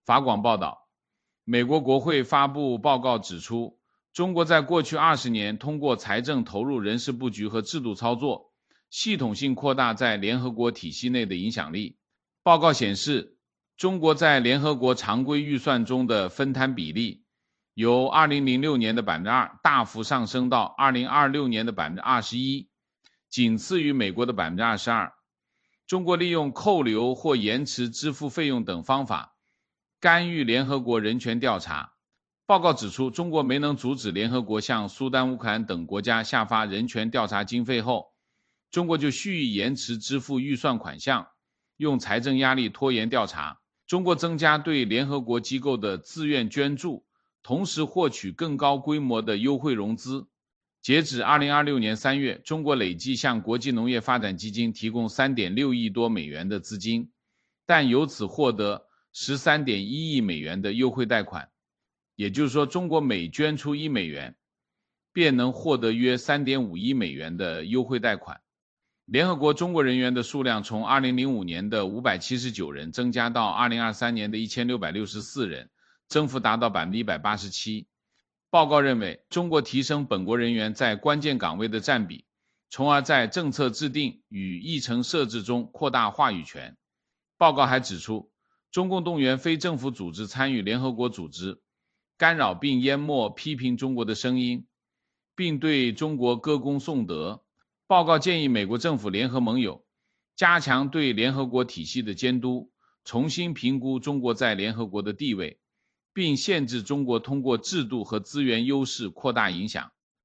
法广报道，美国国会发布报告指出，中国在过去20年通过财政投入、人事布局和制度操作，系统性扩大在联合国体系内的影响力。报告显示，中国在联合国常规预算中的分摊比例由2006年的 2% 大幅上升到2026年的 21%， 仅次于美国的 22%。 中国利用扣留或延迟支付费用等方法干预联合国人权调查。报告指出，中国没能阻止联合国向苏丹、乌克兰等国家下发人权调查经费后，中国就蓄意延迟支付预算款项，用财政压力拖延调查。中国增加对联合国机构的自愿捐助，同时获取更高规模的优惠融资。截止2026年3月，中国累计向国际农业发展基金提供 3.6 亿多美元的资金，但由此获得 13.1 亿美元的优惠贷款。也就是说，中国每捐出1美元，便能获得约 3.5 亿美元的优惠贷款。联合国中国人员的数量从2005年的579人增加到2023年的1664人，增幅达到 187%。报告认为，中国提升本国人员在关键岗位的占比，从而在政策制定与议程设置中扩大话语权。报告还指出，中共动员非政府组织参与联合国组织，干扰并淹没批评中国的声音，并对中国歌功颂德。报告建议美国政府联合盟友加强对联合国体系的监督，重新评估中国在联合国的地位，并限制中国通过制度和资源优势扩大影响。